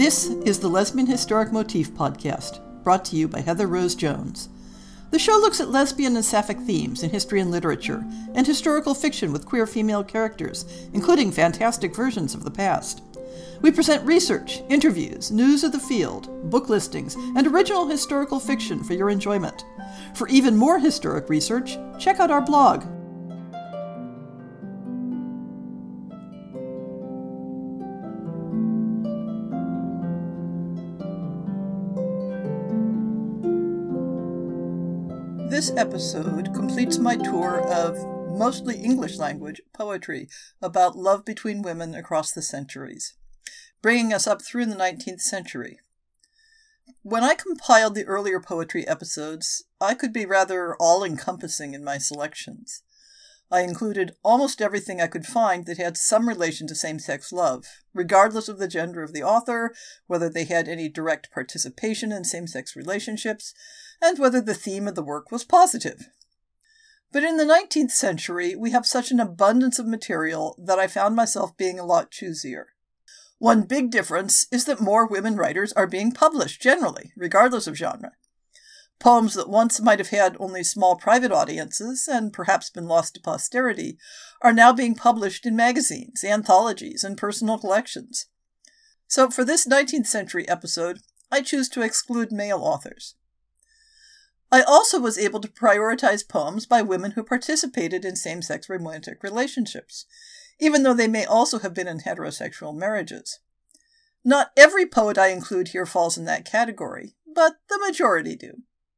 This is the Lesbian Historic Motif Podcast, brought to you by Heather Rose Jones. The show looks at lesbian and sapphic themes in history and literature, and historical fiction with queer female characters, including fantastic versions of the past. We present research, interviews, news of the field, book listings, and original historical fiction for your enjoyment. For even more historic research, check out our blog. This episode completes my tour of mostly English language poetry about love between women across the centuries, bringing us up through the 19th century. When I compiled the earlier poetry episodes, I could be rather all-encompassing in my selections. I included almost everything I could find that had some relation to same-sex love, regardless of the gender of the author, whether they had any direct participation in same-sex relationships, and whether the theme of the work was positive. But in the 19th century, we have such an abundance of material that I found myself being a lot choosier. One big difference is that more women writers are being published generally, regardless of genre. Poems that once might have had only small private audiences and perhaps been lost to posterity are now being published in magazines, anthologies, and personal collections. So for this 19th century episode, I choose to exclude male authors. I also was able to prioritize poems by women who participated in same-sex romantic relationships, even though they may also have been in heterosexual marriages. Not every poet I include here falls in that category, but the majority do.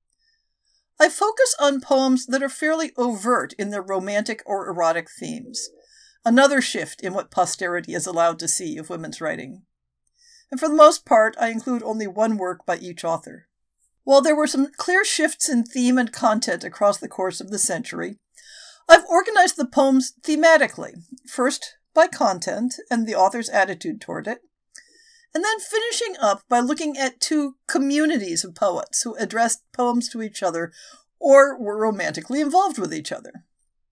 I focus on poems that are fairly overt in their romantic or erotic themes, another shift in what posterity is allowed to see of women's writing. And for the most part, I include only one work by each author. While there were some clear shifts in theme and content across the course of the century, I've organized the poems thematically, first by content and the author's attitude toward it, and then finishing up by looking at two communities of poets who addressed poems to each other or were romantically involved with each other.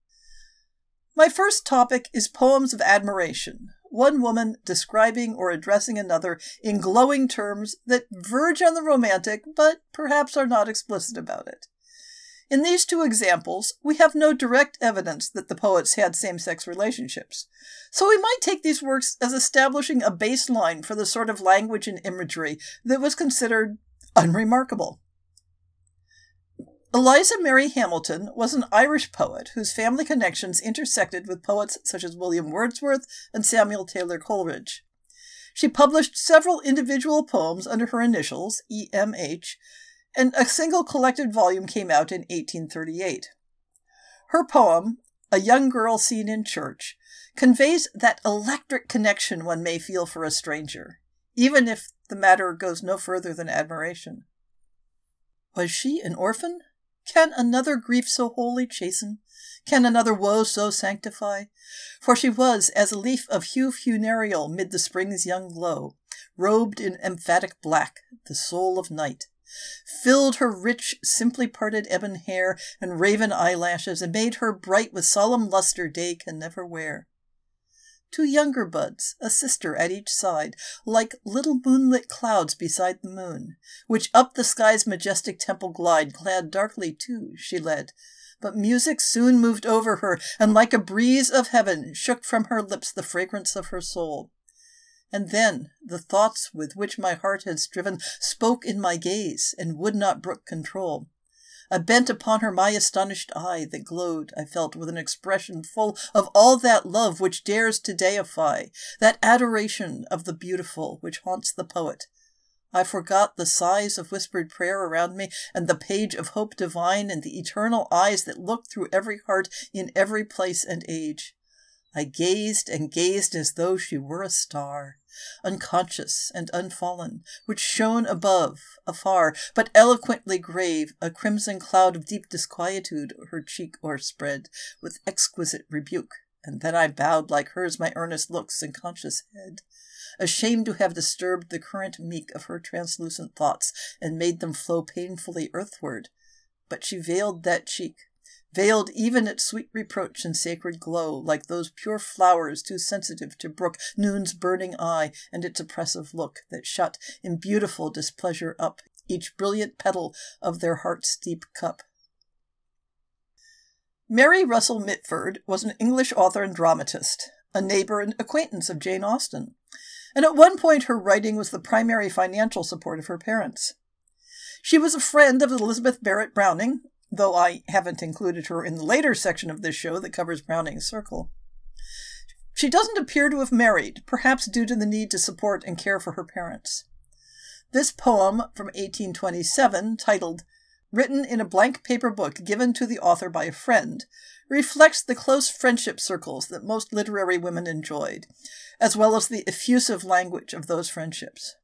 My first topic is poems of admiration, one woman describing or addressing another in glowing terms that verge on the romantic, but perhaps are not explicit about it. In these two examples, we have no direct evidence that the poets had same-sex relationships, so we might take these works as establishing a baseline for the sort of language and imagery that was considered unremarkable. Eliza Mary Hamilton was an Irish poet whose family connections intersected with poets such as William Wordsworth and Samuel Taylor Coleridge. She published several individual poems under her initials, E.M.H., and a single collected volume came out in 1838. Her poem, A Young Girl Seen in Church, conveys that electric connection one may feel for a stranger, even if the matter goes no further than admiration. Was she an orphan? Can another grief so wholly chasten? Can another woe so sanctify? For she was as a leaf of hue funereal mid the spring's young glow, robed in emphatic black, the soul of night, filled her rich, simply parted ebon hair and raven eyelashes, and made her bright with solemn luster day can never wear. Two younger buds, a sister at each side, like little moonlit clouds beside the moon, which up the sky's majestic temple glide, clad darkly too, she led. But music soon moved over her, and like a breeze of heaven, shook from her lips the fragrance of her soul. And then the thoughts with which my heart had striven spoke in my gaze, and would not brook control. I bent upon her my astonished eye that glowed, I felt, with an expression full of all that love which dares to deify, that adoration of the beautiful which haunts the poet. I forgot the sighs of whispered prayer around me, and the page of hope divine, and the eternal eyes that looked through every heart in every place and age. I gazed and gazed as though she were a star, unconscious and unfallen, which shone above, afar, but eloquently grave, a crimson cloud of deep disquietude her cheek o'erspread, with exquisite rebuke, and then I bowed like hers my earnest looks and conscious head, ashamed to have disturbed the current meek of her translucent thoughts, and made them flow painfully earthward. But she veiled that cheek, veiled even its sweet reproach in sacred glow, like those pure flowers too sensitive to brook noon's burning eye and its oppressive look, that shut in beautiful displeasure up each brilliant petal of their heart's deep cup. Mary Russell Mitford was an English author and dramatist, a neighbor and acquaintance of Jane Austen, and at one point her writing was the primary financial support of her parents. She was a friend of Elizabeth Barrett Browning, though I haven't included her in the later section of this show that covers Browning's circle. She doesn't appear to have married, perhaps due to the need to support and care for her parents. This poem from 1827, titled Written in a Blank Paper Book Given to the Author by a Friend, reflects the close friendship circles that most literary women enjoyed, as well as the effusive language of those friendships.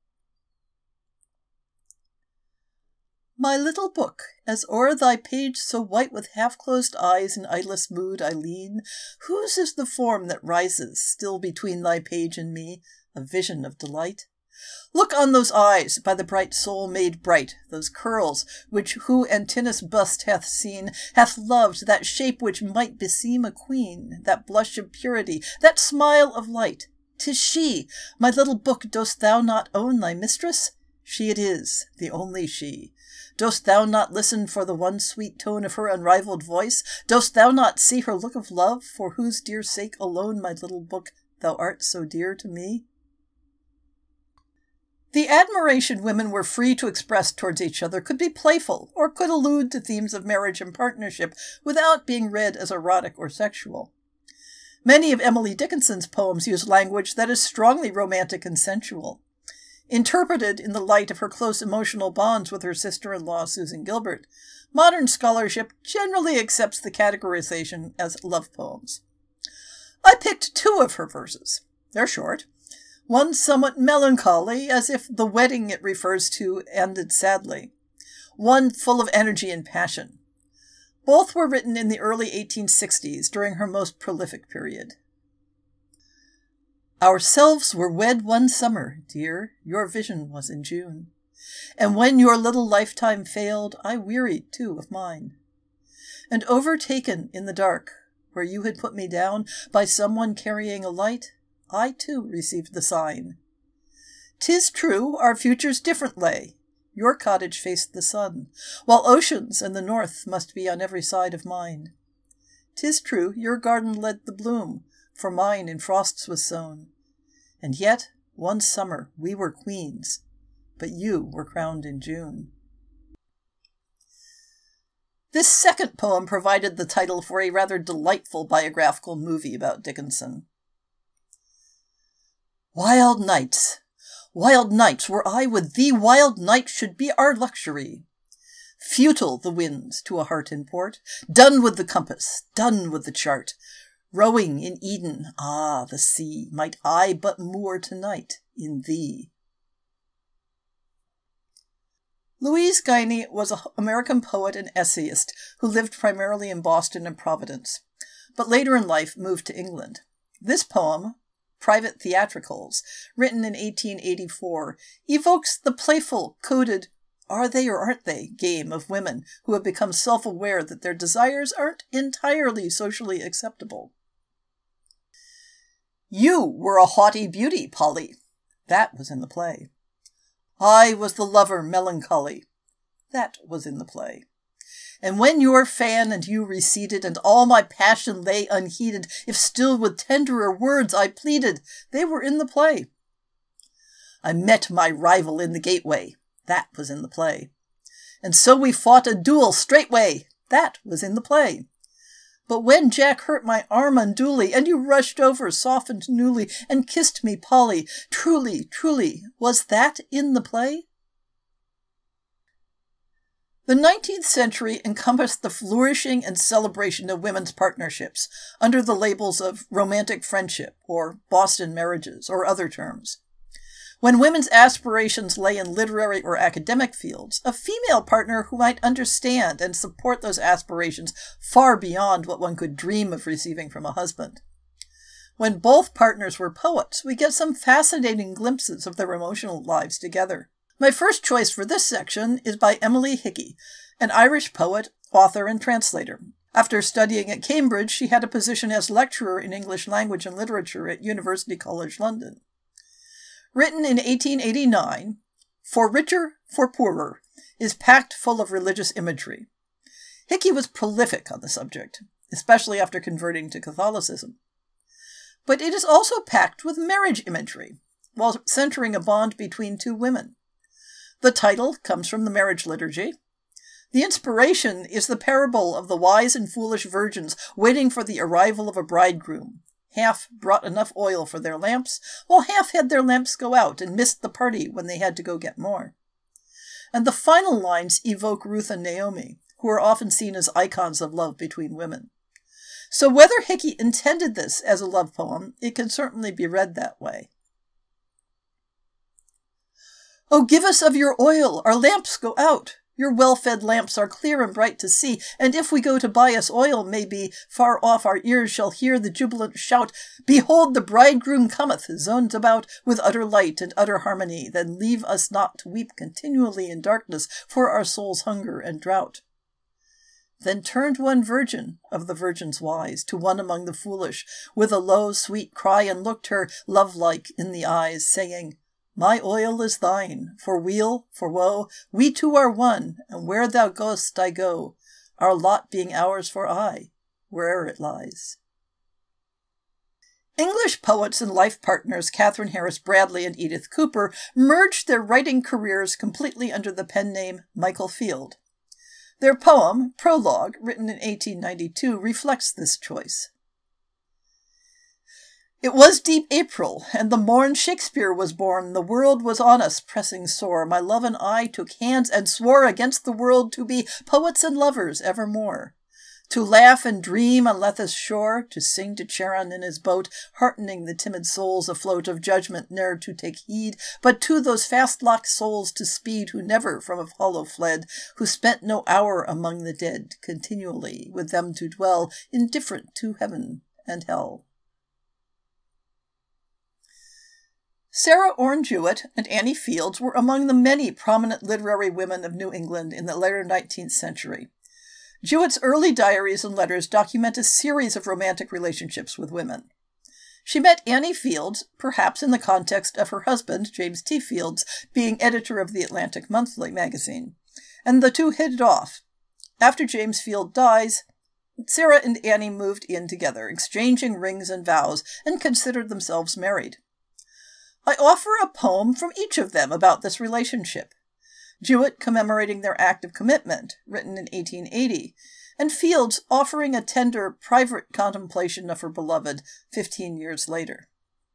My little book, as o'er thy page so white with half-closed eyes in idlest mood I lean, whose is the form that rises still between thy page and me, a vision of delight? Look on those eyes, by the bright soul made bright, those curls, which who Antinous' bust hath seen, hath loved, that shape which might beseem a queen, that blush of purity, that smile of light. 'Tis she! My little book, dost thou not own thy mistress? She it is, the only she. Dost thou not listen for the one sweet tone of her unrivalled voice? Dost thou not see her look of love, for whose dear sake alone, my little book, thou art so dear to me? The admiration women were free to express towards each other could be playful, or could allude to themes of marriage and partnership without being read as erotic or sexual. Many of Emily Dickinson's poems use language that is strongly romantic and sensual. Interpreted in the light of her close emotional bonds with her sister-in-law Susan Gilbert, modern scholarship generally accepts the categorization as love poems. I picked two of her verses. They're short. One somewhat melancholy, as if the wedding it refers to ended sadly. One full of energy and passion. Both were written in the early 1860s, during her most prolific period. Ourselves were wed one summer, dear, your vision was in June. And when your little lifetime failed, I wearied too of mine. And overtaken in the dark, where you had put me down, by someone carrying a light, I too received the sign. 'Tis true, our futures different lay. Your cottage faced the sun, while oceans and the north must be on every side of mine. 'Tis true, your garden led the bloom, for mine in frosts was sown. And yet, one summer we were queens, but you were crowned in June. This second poem provided the title for a rather delightful biographical movie about Dickinson. Wild nights, were I with thee, wild nights should be our luxury. Futile the winds to a heart in port, done with the compass, done with the chart. Rowing in Eden, the sea, might I but moor tonight in thee. Louise Guiney was an American poet and essayist who lived primarily in Boston and Providence, but later in life moved to England. This poem, Private Theatricals, written in 1884, evokes the playful, coded, are they or aren't they game of women who have become self-aware that their desires aren't entirely socially acceptable. You were a haughty beauty, Polly. That was in the play. I was the lover melancholy. That was in the play. And when your fan and you receded, and all my passion lay unheeded, if still with tenderer words I pleaded, they were in the play. I met my rival in the gateway. That was in the play. And so we fought a duel straightway. That was in the play. But when Jack hurt my arm unduly, and you rushed over, softened newly, and kissed me, Polly, truly, truly, was that in the play? The 19th century encompassed the flourishing and celebration of women's partnerships under the labels of romantic friendship or Boston marriages or other terms. When women's aspirations lay in literary or academic fields, a female partner who might understand and support those aspirations far beyond what one could dream of receiving from a husband. When both partners were poets, we get some fascinating glimpses of their emotional lives together. My first choice for this section is by Emily Hickey, an Irish poet, author, and translator. After studying at Cambridge, she had a position as lecturer in English language and literature at University College London. Written in 1889, For Richer, for Poorer, is packed full of religious imagery. Hickey was prolific on the subject, especially after converting to Catholicism. But it is also packed with marriage imagery, while centering a bond between two women. The title comes from the marriage liturgy. The inspiration is the parable of the wise and foolish virgins waiting for the arrival of a bridegroom. Half brought enough oil for their lamps, while half had their lamps go out and missed the party when they had to go get more. And the final lines evoke Ruth and Naomi, who are often seen as icons of love between women. So whether Hickey intended this as a love poem, it can certainly be read that way. Oh, give us of your oil, our lamps go out. Your well-fed lamps are clear and bright to see, and if we go to buy us oil, maybe far off our ears shall hear the jubilant shout, Behold, the bridegroom cometh, zoned about with utter light and utter harmony, then leave us not to weep continually in darkness for our soul's hunger and drought. Then turned one virgin of the virgins wise to one among the foolish, with a low, sweet cry, and looked her love-like in the eyes, saying, My oil is thine, for weal, for woe, we two are one, and where thou goest I go, our lot being ours for aye, where'er it lies. English poets and life partners Catherine Harris Bradley and Edith Cooper merged their writing careers completely under the pen name Michael Field. Their poem, Prologue, written in 1892, reflects this choice. It was deep April, and the morn Shakespeare was born. The world was on us, pressing sore. My love and I took hands and swore against the world to be poets and lovers evermore. To laugh and dream on Lethe's shore, to sing to Charon in his boat, heartening the timid souls afloat of judgment ne'er to take heed, but to those fast-locked souls to speed who never from Apollo fled, who spent no hour among the dead, continually with them to dwell, indifferent to heaven and hell. Sarah Orne Jewett and Annie Fields were among the many prominent literary women of New England in the later 19th century. Jewett's early diaries and letters document a series of romantic relationships with women. She met Annie Fields, perhaps in the context of her husband, James T. Fields, being editor of the Atlantic Monthly magazine, and the two hit it off. After James Field dies, Sarah and Annie moved in together, exchanging rings and vows, and considered themselves married. I offer a poem from each of them about this relationship. Jewett commemorating their act of commitment, written in 1880, and Fields offering a tender, private contemplation of her beloved 15 years later.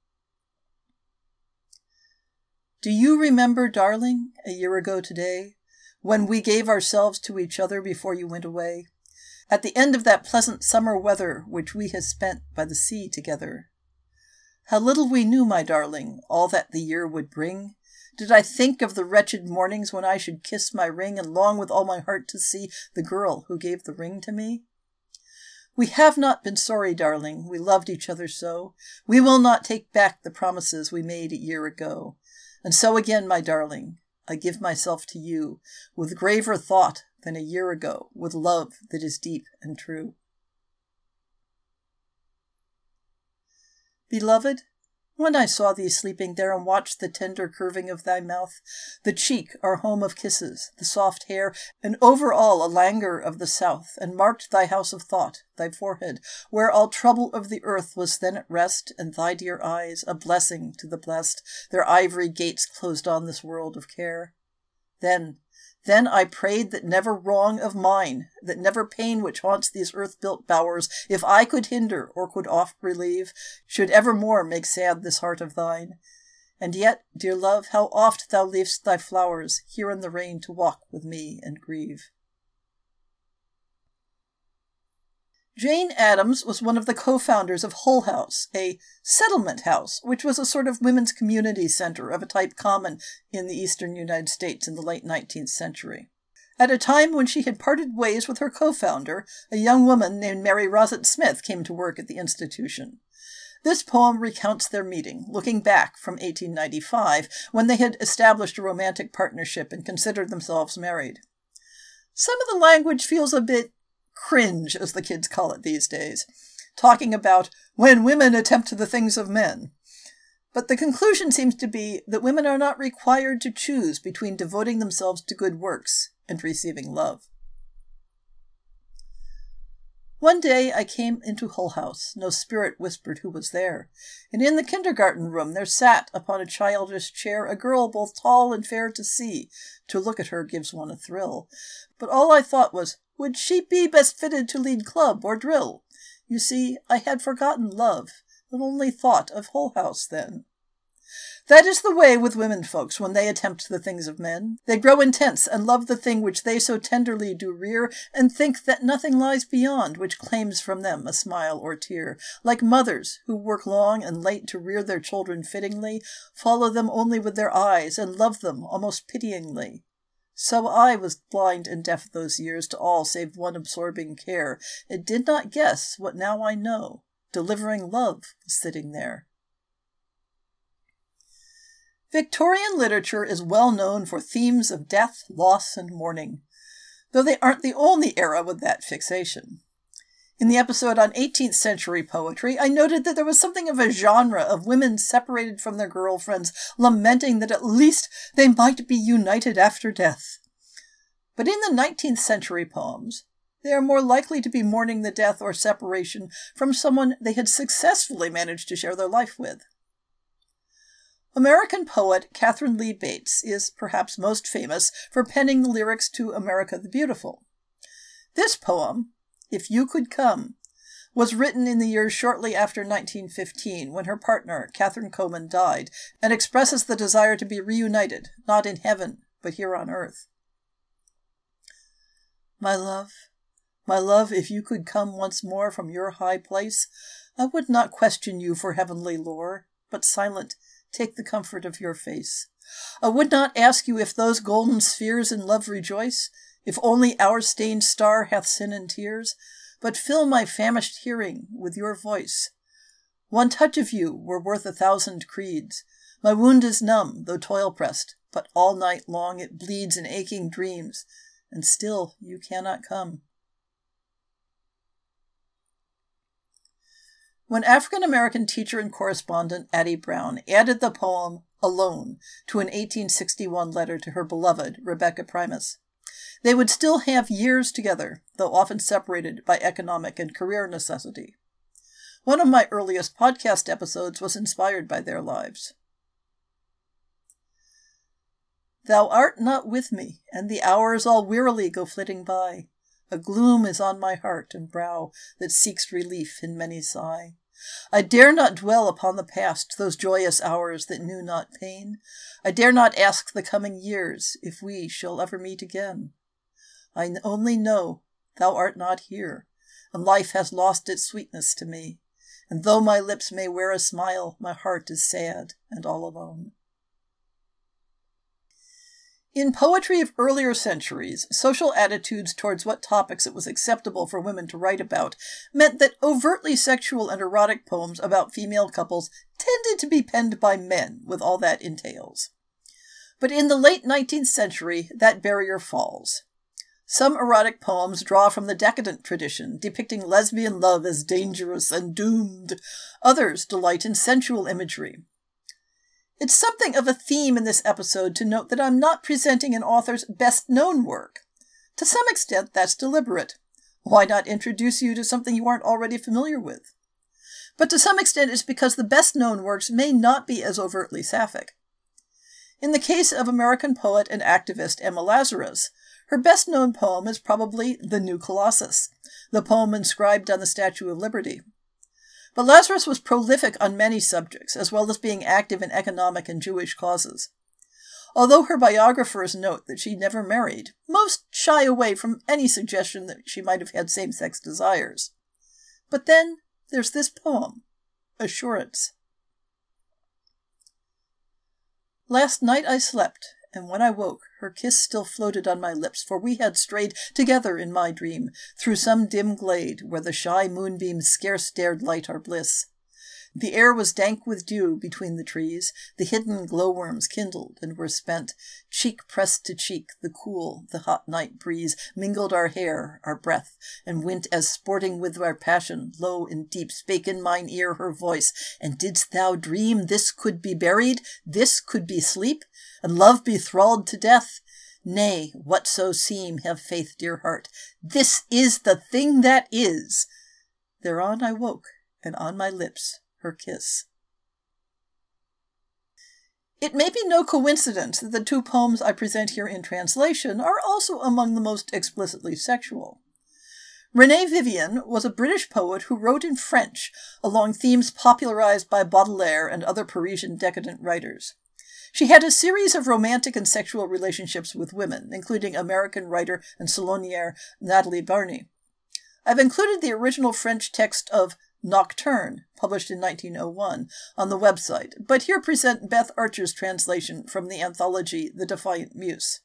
Do you remember, darling, a year ago today, when we gave ourselves to each other before you went away, at the end of that pleasant summer weather which we had spent by the sea together? How little we knew, my darling, all that the year would bring. Did I think of the wretched mornings when I should kiss my ring and long with all my heart to see the girl who gave the ring to me? We have not been sorry, darling, we loved each other so. We will not take back the promises we made a year ago. And so again, my darling, I give myself to you, with graver thought than a year ago, with love that is deep and true. Beloved, when I saw thee sleeping there and watched the tender curving of thy mouth, the cheek, our home of kisses, the soft hair, and over all a languor of the south, and marked thy house of thought, thy forehead, where all trouble of the earth was then at rest, and thy dear eyes, a blessing to the blessed, their ivory gates closed on this world of care. Then I prayed that never wrong of mine, that never pain which haunts these earth-built bowers, if I could hinder or could oft relieve, should evermore make sad this heart of thine. And yet, dear love, how oft thou leav'st thy flowers here in the rain to walk with me and grieve. Jane Addams was one of the co-founders of Hull House, a settlement house, which was a sort of women's community center of a type common in the eastern United States in the late 19th century. At a time when she had parted ways with her co-founder, a young woman named Mary Rosett Smith came to work at the institution. This poem recounts their meeting, looking back from 1895, when they had established a romantic partnership and considered themselves married. Some of the language feels a bit cringe, as the kids call it these days, talking about when women attempt the things of men. But the conclusion seems to be that women are not required to choose between devoting themselves to good works and receiving love. One day I came into Hull House, no spirit whispered who was there, and in the kindergarten room there sat upon a childish chair a girl both tall and fair to see. To look at her gives one a thrill. But all I thought was, would she be best fitted to lead club or drill? You see, I had forgotten love, and only thought of Hull House then. That is the way with women folks when they attempt the things of men. They grow intense and love the thing which they so tenderly do rear, and think that nothing lies beyond which claims from them a smile or tear. Like mothers who work long and late to rear their children fittingly, follow them only with their eyes and love them almost pityingly. So I was blind and deaf those years to all save one absorbing care, and did not guess what now I know. Delivering love was sitting there. Victorian literature is well known for themes of death, loss, and mourning, though they aren't the only era with that fixation. In the episode on 18th century poetry, I noted that there was something of a genre of women separated from their girlfriends, lamenting that at least they might be united after death. But in the 19th century poems, they are more likely to be mourning the death or separation from someone they had successfully managed to share their life with. American poet Catherine Lee Bates is perhaps most famous for penning the lyrics to America the Beautiful. This poem, If You Could Come, was written in the years shortly after 1915 when her partner, Catherine Coleman, died, and expresses the desire to be reunited, not in heaven, but here on earth. My love, if you could come once more from your high place, I would not question you for heavenly lore, but silent, take the comfort of your face. I would not ask you if those golden spheres in love rejoice, if only our stained star hath sin and tears, but fill my famished hearing with your voice. One touch of you were worth 1,000 creeds. My wound is numb, though toil-pressed, but all night long it bleeds in aching dreams, and still you cannot come. When African-American teacher and correspondent Addie Brown added the poem Alone to an 1861 letter to her beloved, Rebecca Primus, they would still have years together, though often separated by economic and career necessity. One of my earliest podcast episodes was inspired by their lives. Thou art not with me, and the hours all wearily go flitting by. A gloom is on my heart and brow that seeks relief in many sigh. I dare not dwell upon the past, those joyous hours that knew not pain. I dare not ask the coming years if we shall ever meet again. I only know thou art not here, and life has lost its sweetness to me. And though my lips may wear a smile, my heart is sad and all alone. In poetry of earlier centuries, social attitudes towards what topics it was acceptable for women to write about meant that overtly sexual and erotic poems about female couples tended to be penned by men, with all that entails. But in the late 19th century, that barrier falls. Some erotic poems draw from the decadent tradition, depicting lesbian love as dangerous and doomed. Others delight in sensual imagery. It's something of a theme in this episode to note that I'm not presenting an author's best-known work. To some extent, that's deliberate. Why not introduce you to something you aren't already familiar with? But to some extent, it's because the best-known works may not be as overtly sapphic. In the case of American poet and activist Emma Lazarus, her best-known poem is probably The New Colossus, the poem inscribed on the Statue of Liberty. But Lazarus was prolific on many subjects, as well as being active in economic and Jewish causes. Although her biographers note that she never married, most shy away from any suggestion that she might have had same-sex desires. But then there's this poem, Assurance. Last night I slept, and when I woke, her kiss still floated on my lips, for we had strayed together in my dream through some dim glade where the shy moonbeams scarce dared light our bliss. The air was dank with dew between the trees. The hidden glowworms kindled and were spent. Cheek pressed to cheek, the cool, the hot night breeze mingled our hair, our breath, and went as sporting with our passion. Low and deep spake in mine ear her voice, and didst thou dream this could be buried, this could be sleep, and love be thralled to death? Nay, whatso seem, have faith, dear heart, this is the thing that is. Thereon I woke, and on my lips her kiss. It may be no coincidence that the two poems I present here in translation are also among the most explicitly sexual. Renée Vivien was a British poet who wrote in French along themes popularized by Baudelaire and other Parisian decadent writers. She had a series of romantic and sexual relationships with women, including American writer and salonière Nathalie Barney. I've included the original French text of Nocturne, published in 1901, on the website, but here present Beth Archer's translation from the anthology The Defiant Muse.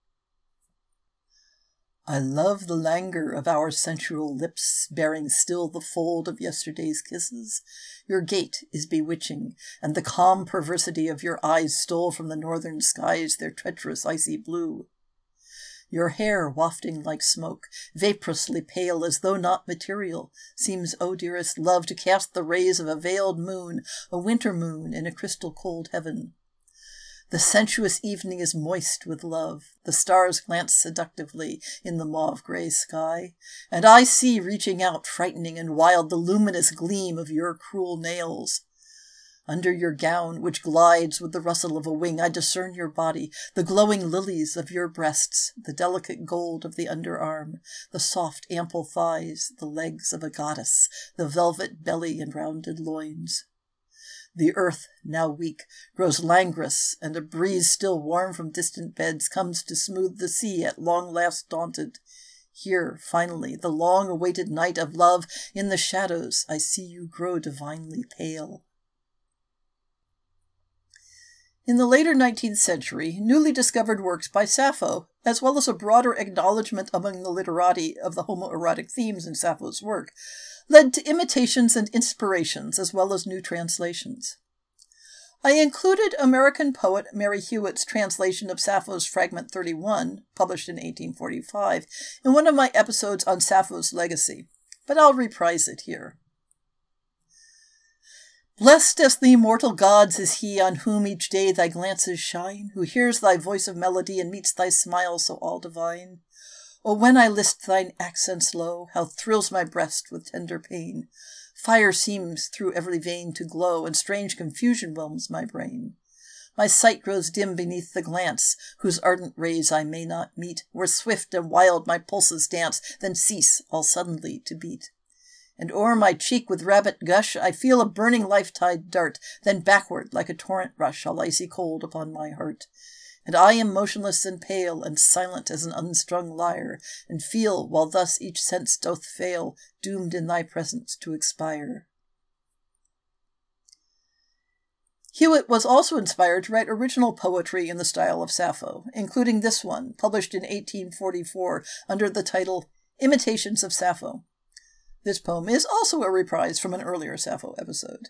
I love the languor of our sensual lips, bearing still the fold of yesterday's kisses. Your gait is bewitching, and the calm perversity of your eyes stole from the northern skies their treacherous icy blue. Your hair, wafting like smoke, vaporously pale as though not material, seems, O dearest love, to cast the rays of a veiled moon, a winter moon in a crystal cold heaven. The sensuous evening is moist with love. The stars glance seductively in the mauve-gray sky, and I see, reaching out, frightening and wild, the luminous gleam of your cruel nails. Under your gown, which glides with the rustle of a wing, I discern your body, the glowing lilies of your breasts, the delicate gold of the underarm, the soft, ample thighs, the legs of a goddess, the velvet belly and rounded loins. The earth, now weak, grows languorous, and a breeze still warm from distant beds comes to smooth the sea at long last daunted. Here, finally, the long-awaited night of love, in the shadows I see you grow divinely pale. In the later 19th century, newly discovered works by Sappho, as well as a broader acknowledgement among the literati of the homoerotic themes in Sappho's work, led to imitations and inspirations as well as new translations. I included American poet Mary Hewitt's translation of Sappho's Fragment 31, published in 1845, in one of my episodes on Sappho's legacy, but I'll reprise it here. Blessed as the immortal gods is he on whom each day thy glances shine, who hears thy voice of melody and meets thy smile so all divine. Oh, when I list thine accents low, how thrills my breast with tender pain. Fire seems through every vein to glow, and strange confusion whelms my brain. My sight grows dim beneath the glance, whose ardent rays I may not meet, where swift and wild my pulses dance, then cease all suddenly to beat. And o'er my cheek with rabbit gush I feel a burning life-tide dart, then backward like a torrent rush all icy cold upon my heart. And I am motionless and pale, and silent as an unstrung lyre, and feel, while thus each sense doth fail, doomed in thy presence to expire. Hewitt was also inspired to write original poetry in the style of Sappho, including this one, published in 1844 under the title Imitations of Sappho. This poem is also a reprise from an earlier Sappho episode.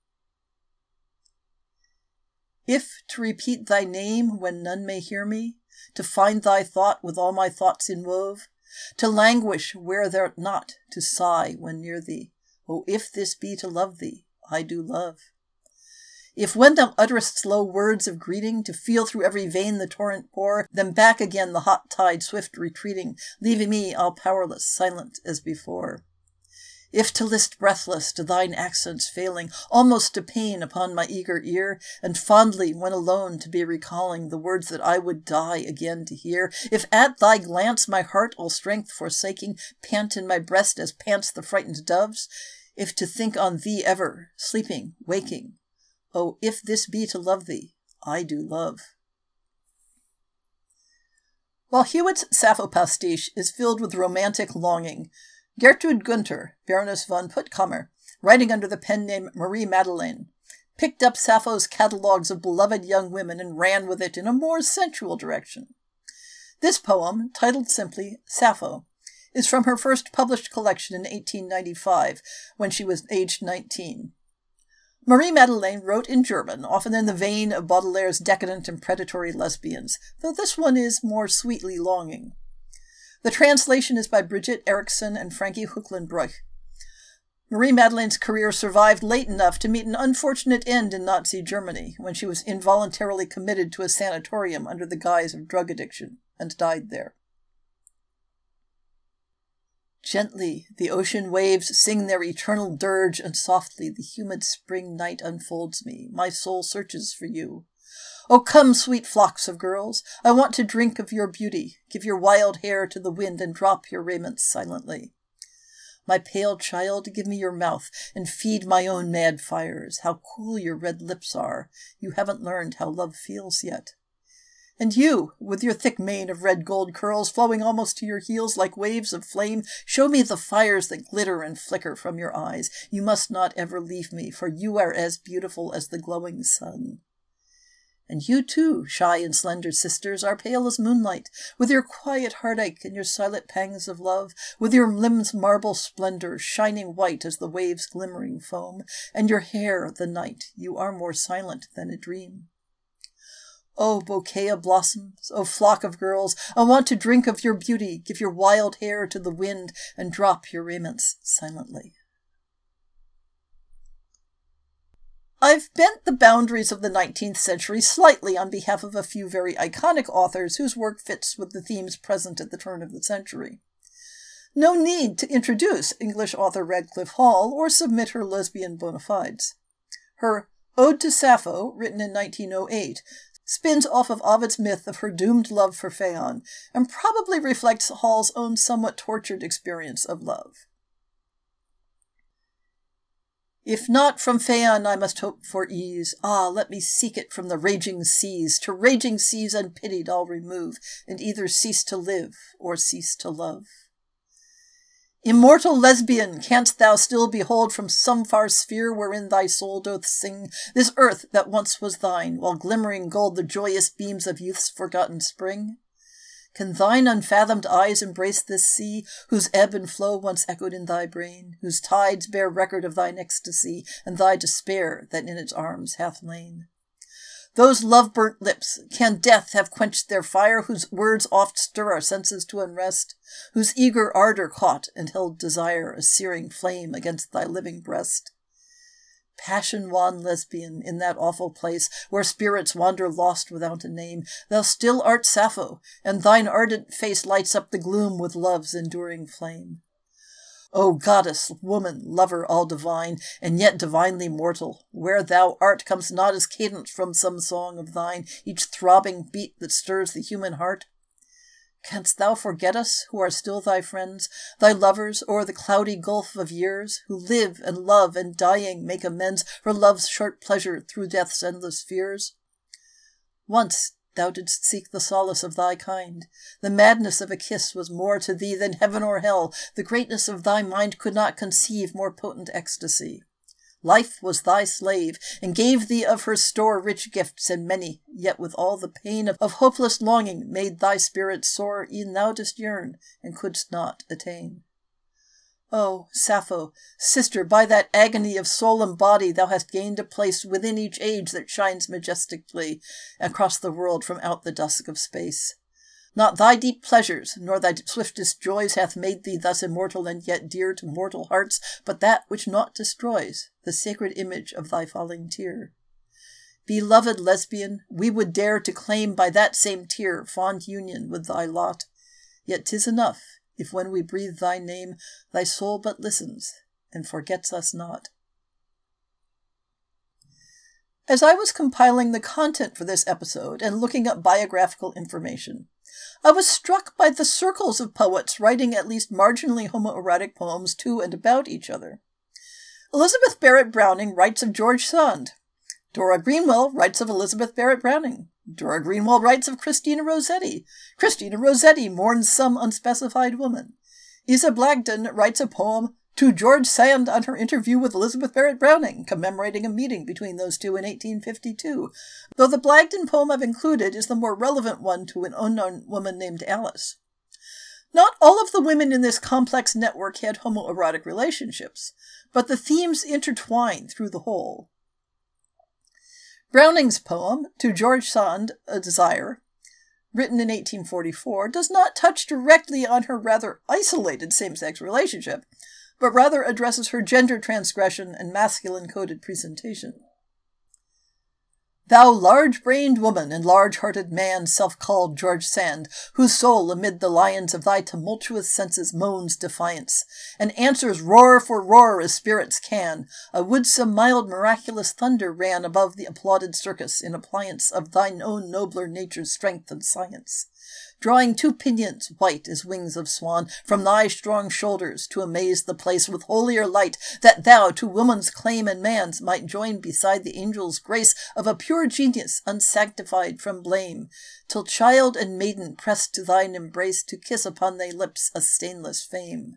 If to repeat thy name when none may hear me, to find thy thought with all my thoughts inwove, to languish where thou'rt not, to sigh when near thee, oh, if this be to love thee, I do love. If when thou utterest low words of greeting, to feel through every vein the torrent pour, then back again the hot tide swift retreating, leaving me all powerless, silent as before. If to list breathless to thine accents failing, almost to pain upon my eager ear, and fondly, when alone, to be recalling the words that I would die again to hear, if at thy glance my heart, all strength forsaking, pant in my breast as pants the frightened doves, if to think on thee ever, sleeping, waking, oh, if this be to love thee, I do love. While Hewitt's Sappho pastiche is filled with romantic longing, Gertrude Günther, Baroness von Puttkamer, writing under the pen name Marie Madeleine, picked up Sappho's catalogues of beloved young women and ran with it in a more sensual direction. This poem, titled simply Sappho, is from her first published collection in 1895, when she was aged 19. Marie Madeleine wrote in German, often in the vein of Baudelaire's decadent and predatory lesbians, though this one is more sweetly longing. The translation is by Brigitte Eriksson and Frankie Hoeklenbroich. Marie Madeleine's career survived late enough to meet an unfortunate end in Nazi Germany, when she was involuntarily committed to a sanatorium under the guise of drug addiction, and died there. Gently, the ocean waves sing their eternal dirge, and softly the humid spring night unfolds me. My soul searches for you. Oh, come, sweet flocks of girls, I want to drink of your beauty. Give your wild hair to the wind and drop your raiments silently. My pale child, give me your mouth, and feed my own mad fires. How cool your red lips are. You haven't learned how love feels yet. And you, with your thick mane of red gold curls flowing almost to your heels like waves of flame, show me the fires that glitter and flicker from your eyes. You must not ever leave me, for you are as beautiful as the glowing sun. And you too, shy and slender sisters, are pale as moonlight, with your quiet heartache and your silent pangs of love, with your limbs' marble splendor, shining white as the waves' glimmering foam, and your hair the night. You are more silent than a dream. Oh, bouquet of blossoms, oh, flock of girls, I want to drink of your beauty, give your wild hair to the wind, and drop your raiments silently. I've bent the boundaries of the 19th century slightly on behalf of a few very iconic authors whose work fits with the themes present at the turn of the century. No need to introduce English author Radcliffe Hall or submit her lesbian bona fides. Her Ode to Sappho, written in 1908, spins off of Ovid's myth of her doomed love for Phaon, and probably reflects Hall's own somewhat tortured experience of love. If not from Phaon I must hope for ease, ah, let me seek it from the raging seas. To raging seas unpitied I'll remove, and either cease to live or cease to love. Immortal lesbian, canst thou still behold from some far sphere wherein thy soul doth sing this earth that once was thine, while glimmering gold the joyous beams of youth's forgotten spring? Can thine unfathomed eyes embrace this sea, whose ebb and flow once echoed in thy brain, whose tides bear record of thine ecstasy, and thy despair that in its arms hath lain? Those love-burnt lips, can death have quenched their fire, whose words oft stir our senses to unrest, whose eager ardor caught and held desire, a searing flame against thy living breast? Passion-wan lesbian, in that awful place, where spirits wander lost without a name, thou still art Sappho, and thine ardent face lights up the gloom with love's enduring flame. O goddess, woman, lover all divine, and yet divinely mortal, where thou art comes not as cadence from some song of thine, each throbbing beat that stirs the human heart? Canst thou forget us, who are still thy friends, thy lovers o'er the cloudy gulf of years, who live and love and dying make amends for love's short pleasure through death's endless fears? Once thou didst seek the solace of thy kind. The madness of a kiss was more to thee than heaven or hell. The greatness of thy mind could not conceive more potent ecstasy. Life was thy slave, and gave thee of her store rich gifts and many, yet with all the pain of hopeless longing made thy spirit sore, e'en thou didst yearn, and couldst not attain. O Sappho, sister, by that agony of soul and body thou hast gained a place within each age that shines majestically across the world from out the dusk of space. Not thy deep pleasures, nor thy swiftest joys hath made thee thus immortal and yet dear to mortal hearts, but that which naught destroys, the sacred image of thy falling tear. Beloved lesbian, we would dare to claim by that same tear fond union with thy lot, yet 'tis enough if when we breathe thy name, thy soul but listens and forgets us not. As I was compiling the content for this episode and looking up biographical information, I was struck by the circles of poets writing at least marginally homoerotic poems to and about each other. Elizabeth Barrett Browning writes of George Sand. Dora Greenwell writes of Elizabeth Barrett Browning. Dora Greenwell writes of Christina Rossetti. Christina Rossetti mourns some unspecified woman. Isa Blagden writes a poem to George Sand on her interview with Elizabeth Barrett Browning, commemorating a meeting between those two in 1852, though the Blagden poem I've included is the more relevant one to an unknown woman named Alice. Not all of the women in this complex network had homoerotic relationships, but the themes intertwine through the whole. Browning's poem, To George Sand, A Desire, written in 1844, does not touch directly on her rather isolated same-sex relationship, but rather addresses her gender transgression and masculine-coded presentation. Thou large-brained woman and large-hearted man, self-called George Sand, whose soul amid the lions of thy tumultuous senses moans defiance, and answers roar for roar as spirits can, a woodsome mild miraculous thunder ran above the applauded circus in appliance of thine own nobler nature's strength and science, drawing two pinions white as wings of swan from thy strong shoulders to amaze the place with holier light, that thou to woman's claim and man's might join beside the angel's grace of a pure genius unsanctified from blame, till child and maiden pressed to thine embrace to kiss upon thy lips a stainless fame.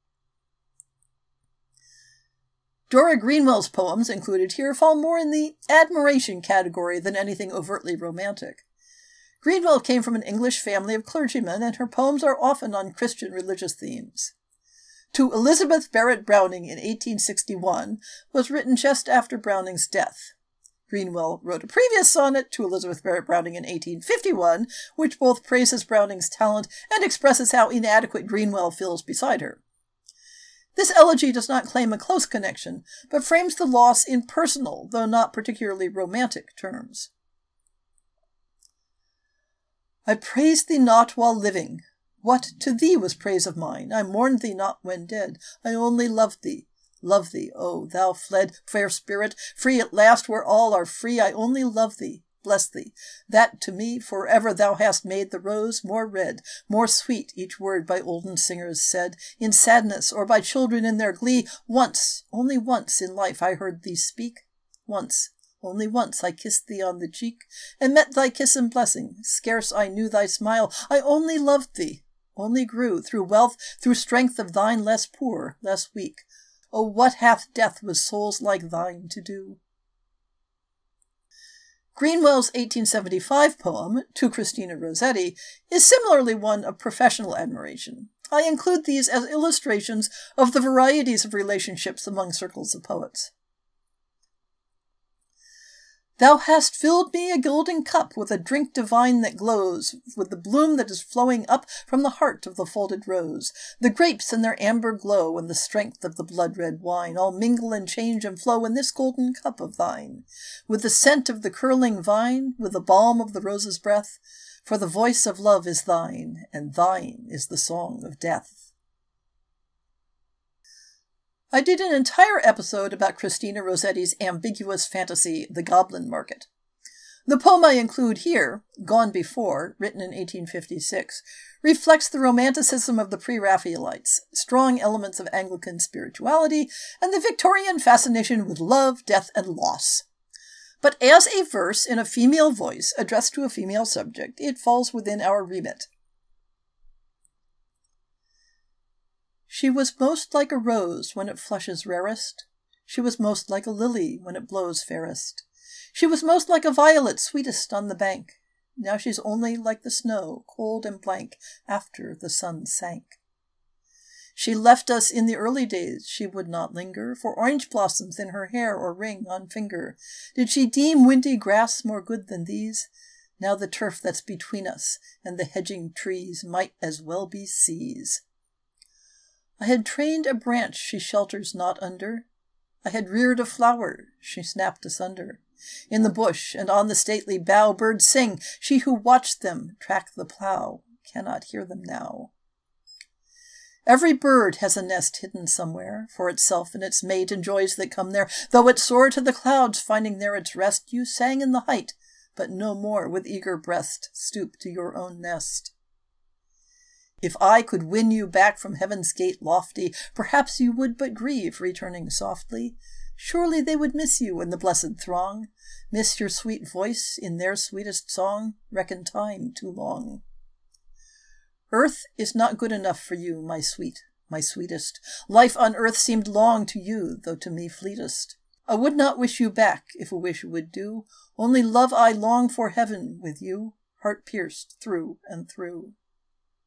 Dora Greenwell's poems included here fall more in the admiration category than anything overtly romantic. Greenwell came from an English family of clergymen, and her poems are often on Christian religious themes. To Elizabeth Barrett Browning in 1861 was written just after Browning's death. Greenwell wrote a previous sonnet to Elizabeth Barrett Browning in 1851, which both praises Browning's talent and expresses how inadequate Greenwell feels beside her. This elegy does not claim a close connection, but frames the loss in personal, though not particularly romantic, terms. I praised thee not while living. What to thee was praise of mine? I mourned thee not when dead. I only loved thee. Love thee, oh, thou fled, fair spirit, free at last where all are free. I only love thee, bless thee, that to me forever thou hast made the rose more red, more sweet each word by olden singers said, in sadness or by children in their glee. Once, only once in life I heard thee speak. Once. Only once I kissed thee on the cheek, and met thy kiss and blessing. Scarce I knew thy smile. I only loved thee, only grew, through wealth, through strength of thine, less poor, less weak. Oh, what hath death with souls like thine to do? Greenwell's 1875 poem, To Christina Rossetti, is similarly one of professional admiration. I include these as illustrations of the varieties of relationships among circles of poets. Thou hast filled me a golden cup with a drink divine that glows, with the bloom that is flowing up from the heart of the folded rose. The grapes in their amber glow and the strength of the blood-red wine all mingle and change and flow in this golden cup of thine, with the scent of the curling vine, with the balm of the rose's breath, for the voice of love is thine, and thine is the song of death. I did an entire episode about Christina Rossetti's ambiguous fantasy, The Goblin Market. The poem I include here, Gone Before, written in 1856, reflects the romanticism of the pre-Raphaelites, strong elements of Anglican spirituality, and the Victorian fascination with love, death, and loss. But as a verse in a female voice addressed to a female subject, it falls within our remit. She was most like a rose when it flushes rarest. She was most like a lily when it blows fairest. She was most like a violet sweetest on the bank. Now she's only like the snow, cold and blank, after the sun sank. She left us in the early days, she would not linger, for orange blossoms in her hair or ring on finger. Did she deem windy grass more good than these? Now the turf that's between us and the hedging trees might as well be seas. I had trained a branch she shelters not under. I had reared a flower she snapped asunder. In the bush and on the stately bough birds sing. She who watched them track the plough cannot hear them now. Every bird has a nest hidden somewhere, for itself and its mate and joys that come there. Though it soar to the clouds, finding there its rest, you sang in the height, but no more with eager breast stoop to your own nest. If I could win you back from heaven's gate lofty, perhaps you would but grieve, returning softly. Surely they would miss you in the blessed throng, miss your sweet voice in their sweetest song, reckon time too long. Earth is not good enough for you, my sweet, my sweetest. Life on earth seemed long to you, though to me fleetest. I would not wish you back, if a wish would do. Only love I long for heaven with you, heart pierced through and through.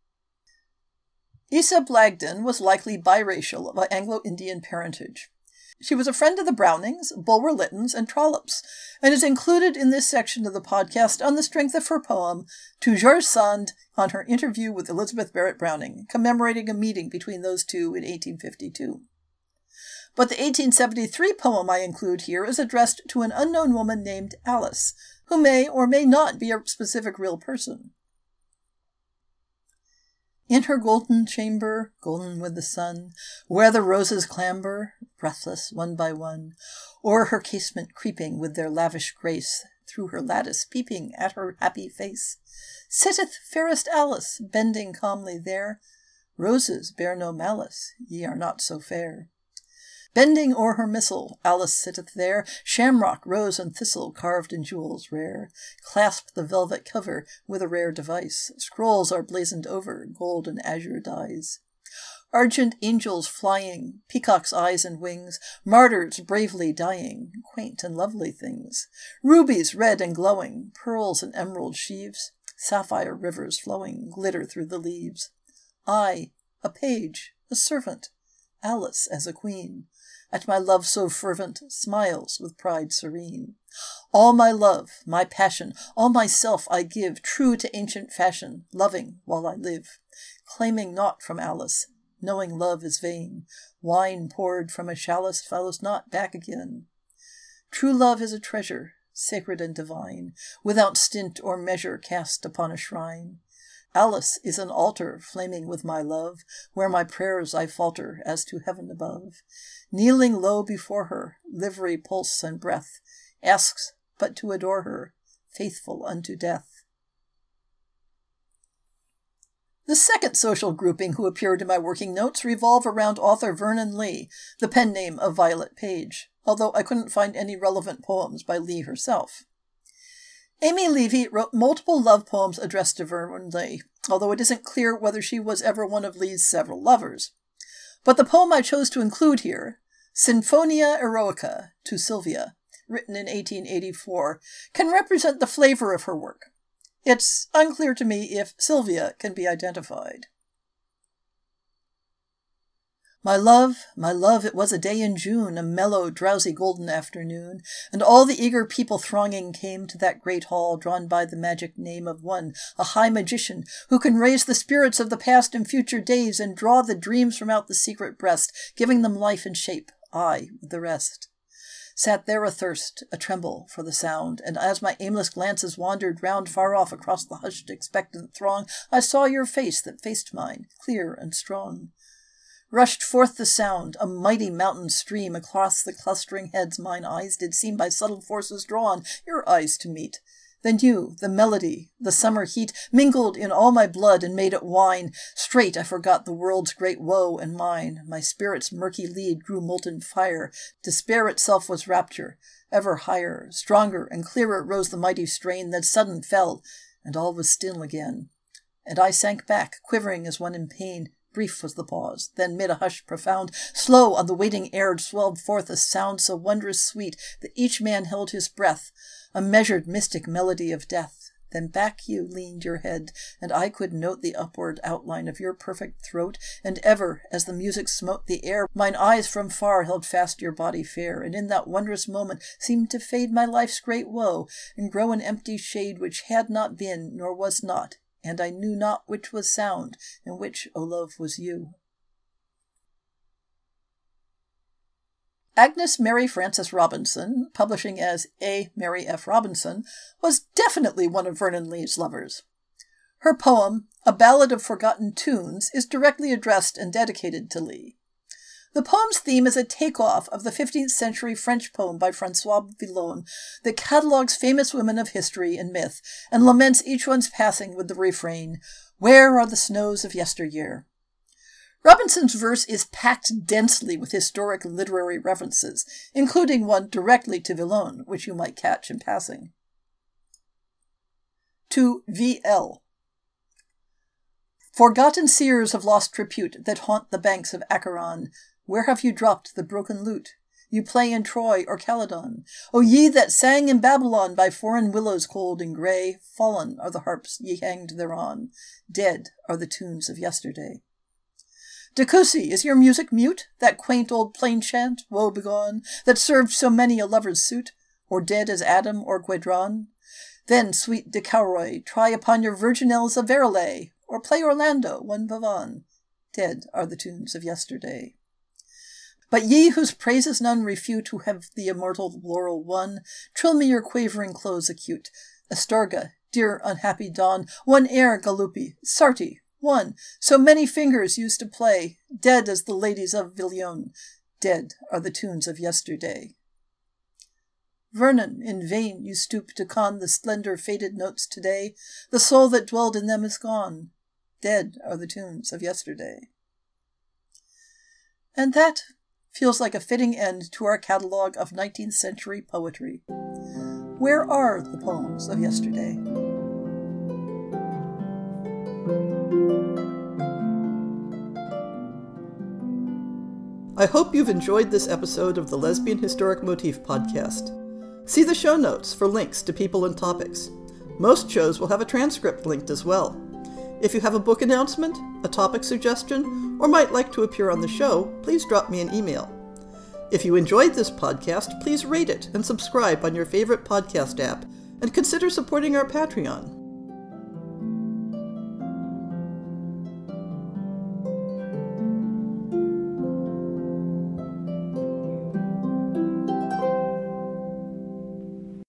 Isa Blagden was likely biracial of Anglo-Indian parentage. She was a friend of the Brownings, Bulwer-Lyttons, and Trollops, and is included in this section of the podcast on the strength of her poem to George Sand on her interview with Elizabeth Barrett Browning, commemorating a meeting between those two in 1852. But the 1873 poem I include here is addressed to an unknown woman named Alice, who may or may not be a specific real person. In her golden chamber, golden with the sun, where the roses clamber, breathless one by one, o'er her casement creeping with their lavish grace, through her lattice peeping at her happy face, sitteth fairest Alice, bending calmly there. Roses bear no malice, ye are not so fair. Bending o'er her missal, Alice sitteth there, shamrock, rose, and thistle, carved in jewels rare, clasp the velvet cover with a rare device, scrolls are blazoned over, gold and azure dyes. Argent angels flying, peacock's eyes and wings, martyrs bravely dying, quaint and lovely things, rubies red and glowing, pearls and emerald sheaves, sapphire rivers flowing, glitter through the leaves. I, a page, a servant, Alice as a queen, at my love so fervent, smiles with pride serene. All my love, my passion, all myself I give, true to ancient fashion, loving while I live, claiming naught from Alice, knowing love is vain. Wine poured from a chalice follows not back again. True love is a treasure, sacred and divine, without stint or measure cast upon a shrine. Alice is an altar flaming with my love, where my prayers I falter as to heaven above. Kneeling low before her, livery, pulse, and breath, asks but to adore her, faithful unto death. The second social grouping who appeared in my working notes revolve around author Vernon Lee, the pen name of Violet Page, although I couldn't find any relevant poems by Lee herself. Amy Levy wrote multiple love poems addressed to Vernon Lee, although it isn't clear whether she was ever one of Lee's several lovers. But the poem I chose to include here, Sinfonia Eroica to Sylvia, written in 1884, can represent the flavor of her work. It's unclear to me if Sylvia can be identified. My love, it was a day in June, a mellow, drowsy, golden afternoon, and all the eager people thronging came to that great hall, drawn by the magic name of one, a high magician, who can raise the spirits of the past and future days and draw the dreams from out the secret breast, giving them life and shape, I with the rest. Sat there athirst, a tremble for the sound, and as my aimless glances wandered round far off across the hushed, expectant throng, I saw your face that faced mine, clear and strong. Rushed forth the sound, a mighty mountain stream, across the clustering heads mine eyes did seem by subtle forces drawn, your eyes to meet. Then you, the melody, the summer heat, mingled in all my blood and made it wine. Straight I forgot the world's great woe and mine. My spirit's murky lead grew molten fire. Despair itself was rapture. Ever higher, stronger, and clearer rose the mighty strain, then sudden fell, and all was still again. And I sank back, quivering as one in pain. Brief was the pause, then mid a hush profound, slow on the waiting air swelled forth a sound so wondrous sweet that each man held his breath, a measured mystic melody of death. Then back you leaned your head, and I could note the upward outline of your perfect throat, and ever, as the music smote the air, mine eyes from far held fast your body fair, and in that wondrous moment seemed to fade my life's great woe, and grow an empty shade which had not been, nor was not, and I knew not which was sound, and which, O love, was you. Agnes Mary Frances Robinson, publishing as A. Mary F. Robinson, was definitely one of Vernon Lee's lovers. Her poem, A Ballad of Forgotten Tunes, is directly addressed and dedicated to Lee. The poem's theme is a takeoff of the 15th century French poem by François Villon that catalogues famous women of history and myth and laments each one's passing with the refrain, "Where are the snows of yesteryear?" Robinson's verse is packed densely with historic literary references, including one directly to Villon, which you might catch in passing. To V.L. Forgotten seers of lost repute that haunt the banks of Acheron, where have you dropped the broken lute? You play in Troy or Caledon. O ye that sang in Babylon by foreign willows cold and grey, fallen are the harps ye hanged thereon, dead are the tunes of yesterday. Decousy, is your music mute, that quaint old plain chant, woe begone, that served so many a lover's suit, or dead as Adam or Gudrun? Then, sweet De Cowroy, try upon your virginelles a Verlet, or play Orlando, one Pavon. Dead are the tunes of yesterday. But ye whose praises none refute, who have the immortal laurel won, trill me your quavering close acute. Astorga, dear unhappy dawn, one air, Galuppi, Sarti, one, so many fingers used to play, dead as the ladies of Villon, dead are the tunes of yesterday. Vernon, in vain you stoop to con the slender faded notes today, the soul that dwelled in them is gone, dead are the tunes of yesterday. And that feels like a fitting end to our catalogue of 19th century poetry. Where are the poems of yesterday? I hope you've enjoyed this episode of the Lesbian Historic Motif Podcast. See the show notes for links to people and topics. Most shows will have a transcript linked as well. If you have a book announcement, a topic suggestion, or might like to appear on the show, please drop me an email. If you enjoyed this podcast, please rate it and subscribe on your favorite podcast app, and consider supporting our Patreon.